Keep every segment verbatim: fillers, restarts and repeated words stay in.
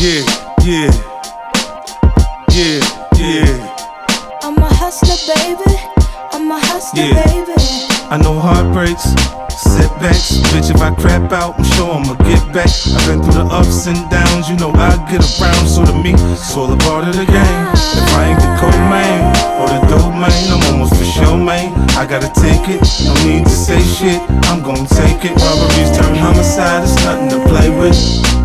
Yeah, yeah, yeah, yeah. I'm a hustler, baby. I'm a hustler, Yeah. baby. I know heartbreaks, setbacks. Bitch, if I crap out, I'm sure I'ma get back. I've been through the ups and downs, you know I get around. So to me, it's all a part of the game. If I ain't the co-main or the dope main, I'm almost for sure, man. I gotta take it, no need to say shit, I'm gon' take it. Robberies turn homicide, it's nothing to play with.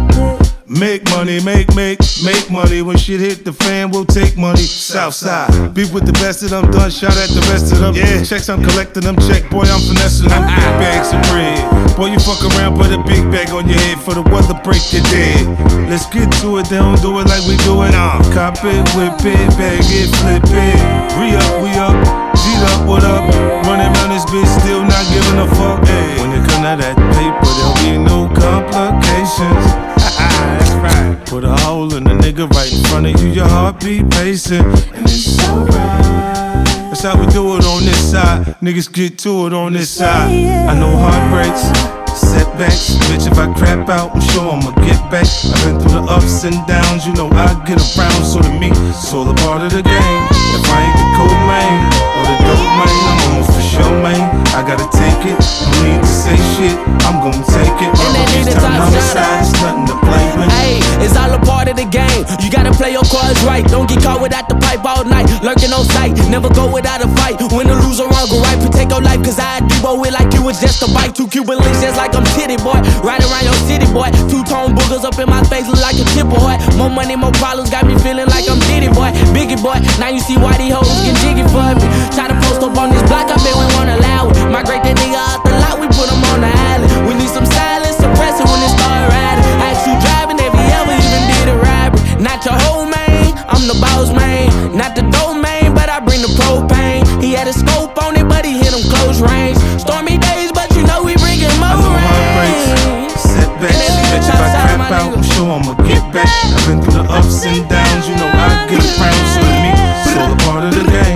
Make money, make, make, make money. When shit hit the fan, we'll take money. Southside, beef with the best of them, done shot at the rest of them. Yeah, checks, I'm collecting them, check, boy, I'm finessing them. Big bags of bread, boy, you fuck around, put a big bag on your head for the weather, break your dead. Let's get to it, they don't do it like we do it. Uh, cop it, whip it, bag it, flip it. Re up, we up, G'd up, what up? Running around this bitch, still not giving a fuck. Hey, when it come to that paper, there'll be no complications. That's right. Put a hole in the nigga right in front of you, your heartbeat pacing, and it's alright. That's how we do it on this side. Niggas get to it on this side. I know heartbreaks, setbacks. Bitch, if I crap out, I'm sure I'ma get back. I've been through the ups and downs, you know I get around. So to me, it's all a part of the game. If I ain't the cold man or the dope man, I'm almost for sure, man. I gotta take it, no need to say shit, I'm gon' take it. Robberies turn homicide, it's nothing to play with. Hey, it's all a part of the game. You gotta play your cards right. Don't get caught without the pipe all night. Lurking on sight, never go without a fight. Win or lose or wrong, go right, protect your life. Cause I debo it like you was just a bite. Two Cuban links just like I'm titty boy. Right around your city boy. Two tone boogers up in my face look like a tip boy. More money, more problems, got me feeling like I'm Diddy boy. Biggie boy, now you see why these hoes get jiggy for me. Try to post up on this block, I bet we won't allow it. Migrate that nigga out the lot, we put him on the island. We need some silence, suppress it when it start riding. Ask you driving, if he ever even did a robbery. Not your whole man, I'm the boss man. Not the domain, but I bring the propane. He had a scope on it, but he hit him close range. Stormy days, but you know we bringing more rain. Setbacks, bitch, if I crap out, I'm sure I'ma get back. I've been through the ups and downs, you know I get around. So to me, it's all a part of the game.